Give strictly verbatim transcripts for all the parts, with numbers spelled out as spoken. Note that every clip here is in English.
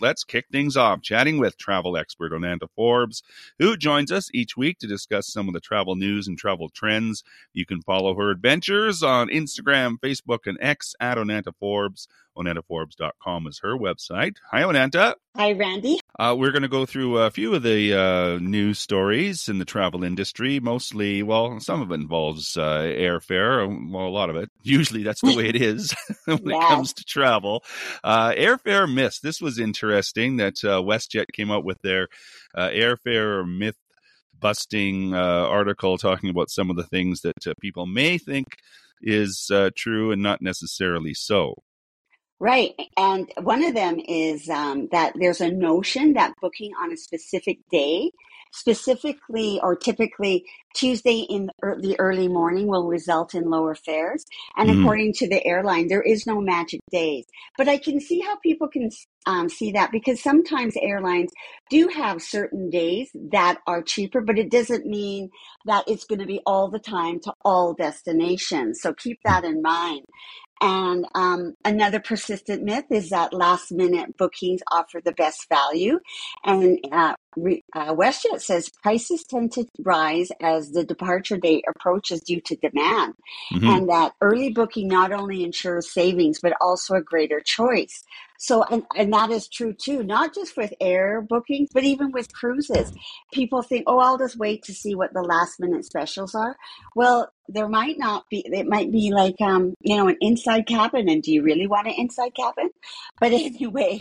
let's kick things off chatting with travel expert Onanta Forbes, who joins us each week to discuss some of the travel news and travel trends. You can follow her adventures on Instagram, Facebook, and X at Onanta Forbes. Onanta Forbes dot com is her website. Hi, Onanta. Hi, Randy. Uh, we're going to go through a few of the uh, news stories in the travel industry. Mostly, well, some of it involves uh, airfare. Well, a lot of it. Usually that's the way it is when yeah. it comes to travel. Uh, airfare myths. This was interesting that uh, WestJet came out with their uh, airfare myth busting uh, article talking about some of the things that uh, people may think is uh, true and not necessarily so. Right. And one of them is um, that there's a notion that booking on a specific day, specifically or typically Tuesday in the early morning, will result in lower fares. And mm. according to the airline, there is no magic days. But I can see how people can um, see that, because sometimes airlines do have certain days that are cheaper, but it doesn't mean that it's going to be all the time to all destinations. So keep that in mind. And um, another persistent myth is that last minute bookings offer the best value. And uh, re, uh, WestJet says prices tend to rise as the departure date approaches due to demand. Mm-hmm. And that early booking not only ensures savings, but also a greater choice. So, and, and that is true too, not just with air bookings, but even with cruises. People think, oh, I'll just wait to see what the last minute specials are. Well, there might not be, it might be like, um, you know, an inside cabin. And do you really want an inside cabin? But anyway.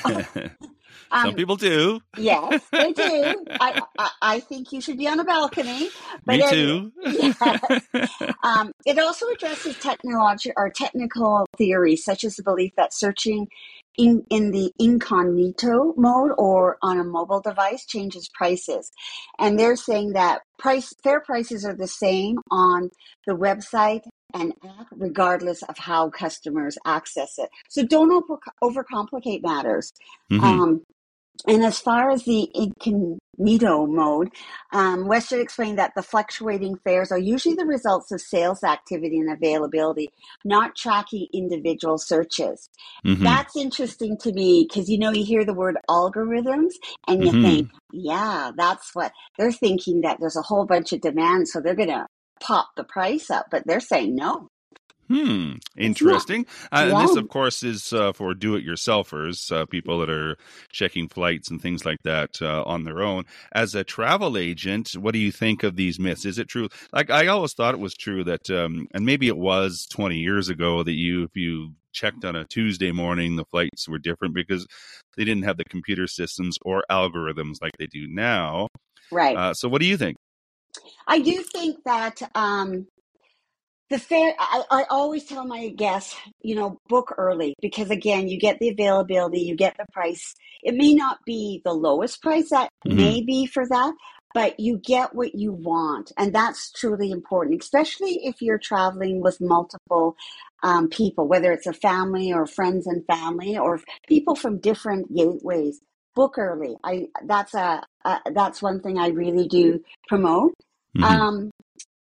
Um, Some people do. Yes, they do. I, I I think you should be on a balcony. But Me too. Yes. um, it also addresses technology or technical theories, such as the belief that searching in, in the incognito mode or on a mobile device changes prices. And they're saying that price fare prices are the same on the website and app, regardless of how customers access it. So don't over, overcomplicate matters. Mm-hmm. Um, And as far as the incognito mode, um, WestJet explained that the fluctuating fares are usually the results of sales activity and availability, not tracking individual searches. Mm-hmm. That's interesting to me because, you know, you hear the word algorithms and you mm-hmm. think, yeah, that's what they're thinking, that there's a whole bunch of demand, so they're going to pop the price up. But they're saying no. Hmm. Interesting. Uh, and this, of course, is uh, for do-it-yourselfers, uh, people that are checking flights and things like that uh, on their own. As a travel agent, what do you think of these myths? Is it true? Like, I always thought it was true that, um, and maybe it was twenty years ago, that you, if you checked on a Tuesday morning, the flights were different because they didn't have the computer systems or algorithms like they do now. Right. Uh, so what do you think? I do think that... Um... The fare, I, I always tell my guests, you know, book early because, again, you get the availability, you get the price. It may not be the lowest price that mm-hmm. may be for that, but you get what you want. And that's truly important, especially if you're traveling with multiple um, people, whether it's a family or friends and family or people from different gateways. Book early. I that's a, a that's one thing I really do promote. Mm-hmm. Um,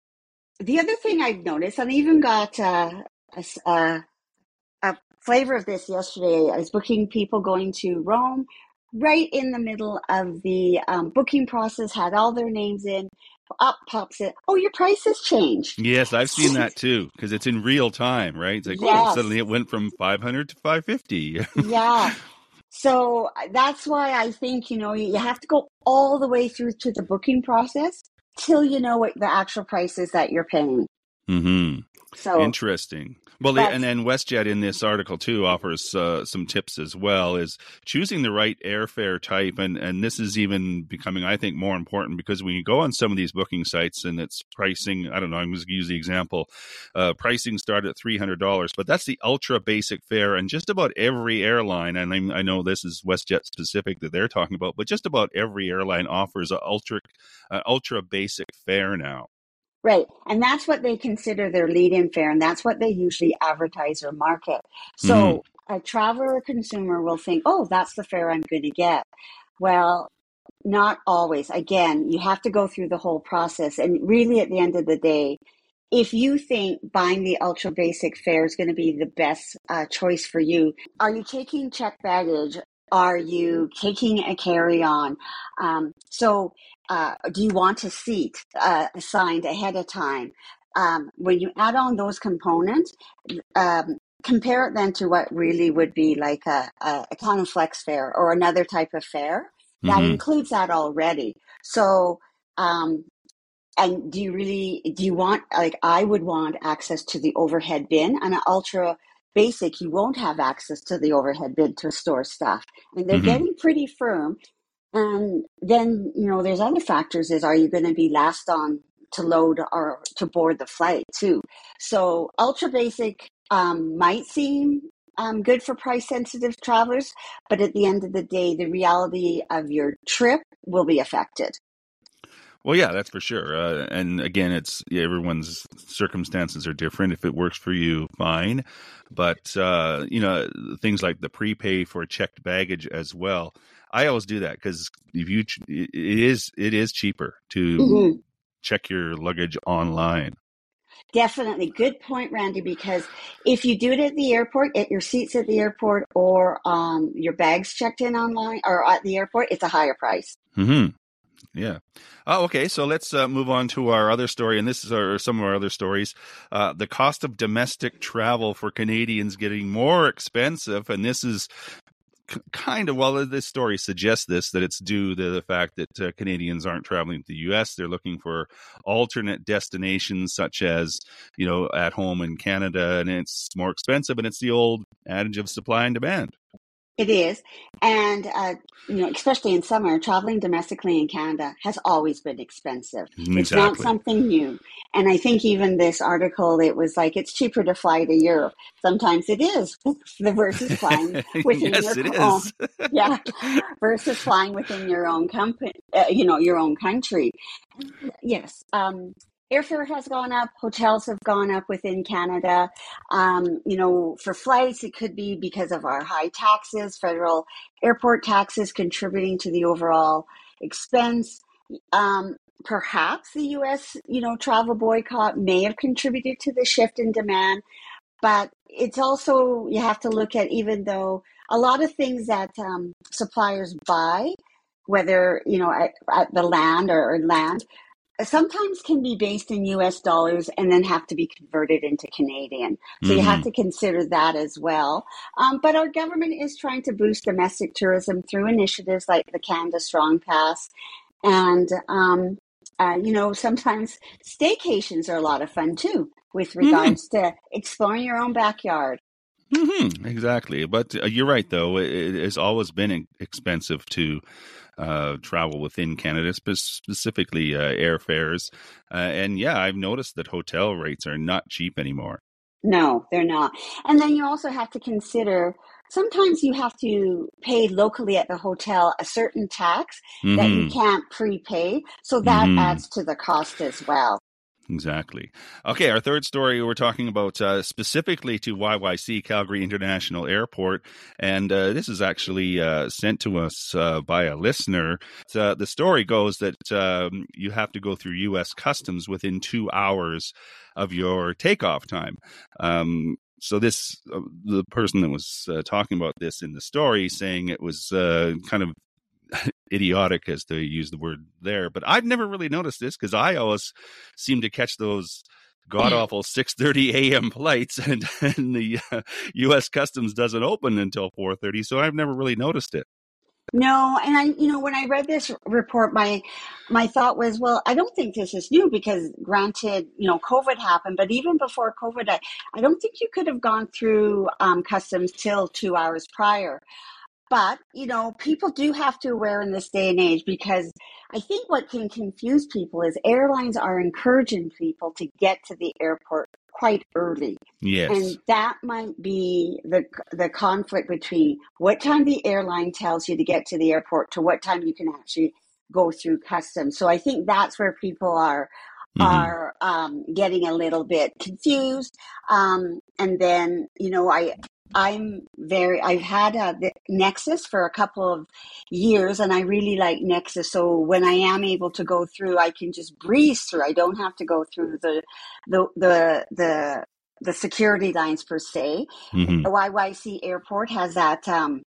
The other thing I've noticed, and I even got uh, a, a flavor of this yesterday, I was booking people going to Rome right in the middle of the um, booking process, had all their names in, up pops it, oh, your price has changed. Yes, I've seen that too, because it's in real time, right? It's like, yes. oh, suddenly it went from five hundred to five fifty. Yeah. So that's why I think, you know, you have to go all the way through to the booking process till you know what the actual price is that you're paying. Mm-hmm. So interesting. Well, they, and then WestJet in this article too offers uh, some tips as well, is choosing the right airfare type. And, and this is even becoming, I think, more important because when you go on some of these booking sites and it's pricing, I don't know, I'm going to use the example, uh, pricing start at three hundred dollars, but that's the ultra basic fare. And just about every airline, and I, I know this is WestJet specific that they're talking about, but just about every airline offers an ultra, uh, ultra basic fare now. Right. And that's what they consider their lead-in fare, and that's what they usually advertise or market. So mm-hmm. a traveler or consumer will think, oh, that's the fare I'm going to get. Well, not always. Again, you have to go through the whole process. And really, at the end of the day, if you think buying the ultra basic fare is going to be the best uh, choice for you, are you taking checked baggage Are you taking a carry-on? Um, so uh, do you want a seat uh, assigned ahead of time? Um, when you add on those components, um, compare it then to what really would be like a, a, a kind of flex fare or another type of fare that Mm-hmm. includes that already. So, um, and do you really, do you want, like I would want access to the overhead bin, and an ultra basic, you won't have access to the overhead bin to store stuff. And they're Mm-hmm. getting pretty firm. And then, you know, there's other factors is, are you going to be last on to load or to board the flight too? So ultra basic um, might seem um, good for price sensitive travelers, but at the end of the day, the reality of your trip will be affected. Well, yeah, that's for sure. Uh, and again, it's yeah, everyone's circumstances are different. If it works for you, fine. But uh, you know, things like the prepay for checked baggage as well. I always do that because if you, it is it is cheaper to mm-hmm. check your luggage online. Definitely. Good point, Randy, because if you do it at the airport, get your seats at the airport or um, your bags checked in online or at the airport, it's a higher price. Mm-hmm. Yeah. Oh, okay. So let's uh, move on to our other story. And this is our, some of our other stories. Uh, the cost of domestic travel for Canadians getting more expensive. And this is c- kind of, well, this story suggests this, that it's due to the fact that uh, Canadians aren't traveling to the U S. They're looking for alternate destinations, such as, you know, at home in Canada. And it's more expensive. And it's the old adage of supply and demand. It is. And, uh, you know, especially in summer, traveling domestically in Canada has always been expensive. Exactly. It's not something new. And I think even this article, it was like, it's cheaper to fly to Europe. Sometimes it is versus flying within yes, your it own, is. yeah, versus flying within your own company, uh, you know, your own country. Yes. Um, Airfare has gone up. Hotels have gone up within Canada. Um, you know, for flights, it could be because of our high taxes, federal airport taxes contributing to the overall expense. Um, perhaps the U S, you know, travel boycott may have contributed to the shift in demand, but it's also, you have to look at, even though a lot of things that um, suppliers buy, whether, you know, at, at the land or, or land, sometimes can be based in U S dollars and then have to be converted into Canadian. So mm-hmm. you have to consider that as well. Um, but our government is trying to boost domestic tourism through initiatives like the Canada Strong Pass. And, um, uh, you know, sometimes staycations are a lot of fun too, with regards mm-hmm. to exploring your own backyard. Mm-hmm. Exactly. But uh, you're right, though. It, it has always been expensive to Uh, travel within Canada, spe- specifically uh, airfares. Uh, and yeah, I've noticed that hotel rates are not cheap anymore. No, they're not. And then you also have to consider, sometimes you have to pay locally at the hotel a certain tax mm-hmm. that you can't prepay. So that mm-hmm. adds to the cost as well. Exactly. Okay, our third story, we're talking about uh, specifically to Y Y C, Calgary International Airport, and uh, this is actually uh, sent to us uh, by a listener. Uh, the story goes that um, you have to go through U S Customs within two hours of your takeoff time. Um, so this, uh, the person that was uh, talking about this in the story, saying it was uh, kind of idiotic, as to use the word there, but I've never really noticed this because I always seem to catch those god awful six thirty a.m. flights, and, and the uh, U S Customs doesn't open until four thirty, so I've never really noticed it. No, and I, you know, when I read this report, my my thought was, well, I don't think this is new because, granted, you know, COVID happened, but even before COVID, I, I don't think you could have gone through um, customs till two hours prior. But, you know, people do have to aware in this day and age, because I think what can confuse people is airlines are encouraging people to get to the airport quite early. Yes. And that might be the the conflict between what time the airline tells you to get to the airport to what time you can actually go through customs. So I think that's where people are mm-hmm. are um, getting a little bit confused. Um, and then, you know, I... I'm very, I've had uh, the Nexus for a couple of years, and I really like Nexus. So when I am able to go through, I can just breeze through. I don't have to go through the, the, the, the, the security lines per se. Mm-hmm. Y Y C Airport has that, um,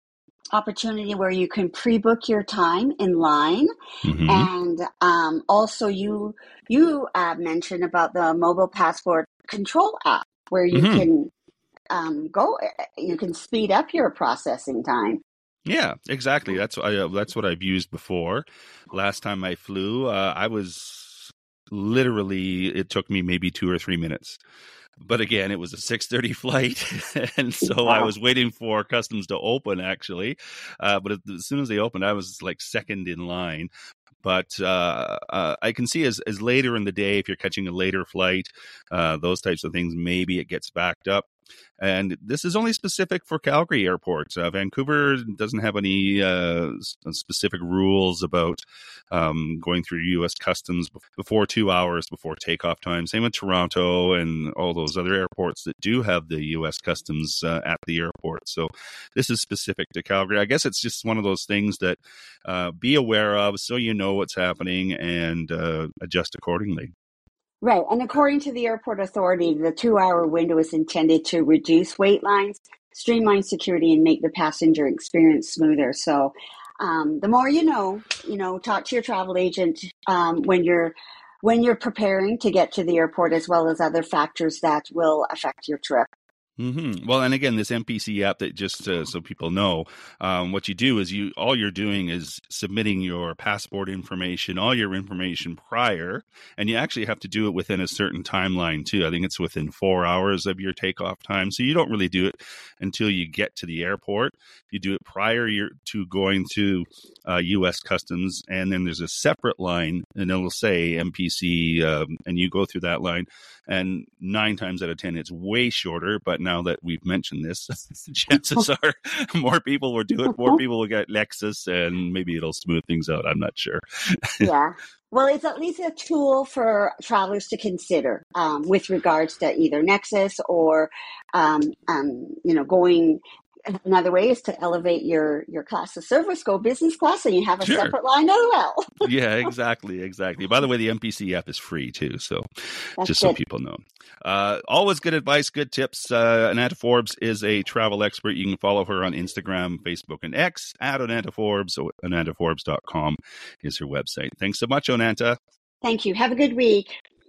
opportunity where you can pre-book your time in line. Mm-hmm. And um, also you you uh, mentioned about the mobile passport control app where you Mm-hmm. can um, go, you can speed up your processing time. Yeah, exactly. That's I, uh, that's what I've used before. Last time I flew, uh, I was literally, it took me maybe two or three minutes. But again, it was a six thirty flight, and so Wow. I was waiting for customs to open, actually. Uh, but as soon as they opened, I was like second in line. But uh, uh, I can see as, as later in the day, if you're catching a later flight, uh, those types of things, maybe it gets backed up. And this is only specific for Calgary Airport. Uh, Vancouver doesn't have any uh, specific rules about um, going through U S customs before two hours before takeoff time. Same with Toronto and all those other airports that do have the U S customs uh, at the airport. So this is specific to Calgary. I guess it's just one of those things that uh, be aware of so you know what's happening and uh, adjust accordingly. Right. And according to the airport authority, the two-hour window is intended to reduce wait lines, streamline security, and make the passenger experience smoother. So um, the more you know, you know, talk to your travel agent um, when you're when you're preparing to get to the airport, as well as other factors that will affect your trip. Mm-hmm. Well, and again, this M P C app, that just uh, so people know, um, what you do is you all you're doing is submitting your passport information, all your information prior, and you actually have to do it within a certain timeline too. I think it's within four hours of your takeoff time, so you don't really do it until you get to the airport. You do it prior to going to uh, U S Customs, and then there's a separate line, and it'll say M P C, um, and you go through that line. And nine times out of ten, it's way shorter. But now that we've mentioned this, chances are more people will do it. More people will get Nexus, and maybe it'll smooth things out. I'm not sure. Yeah. Well, it's at least a tool for travelers to consider um, with regards to either Nexus or, um, um, you know, going. Another way is to elevate your, your class of service, go business class, and you have a Sure. separate line as well. Yeah, exactly, exactly. By the way, the M P C app is free too, so That's just good. so people know. Uh, always good advice, good tips. Uh, Ananta Forbes is a travel expert. You can follow her on Instagram, Facebook, and X at Ananta Forbes. So Ananta Forbes dot com is her website. Thanks so much, Onanta. Thank you. Have a good week.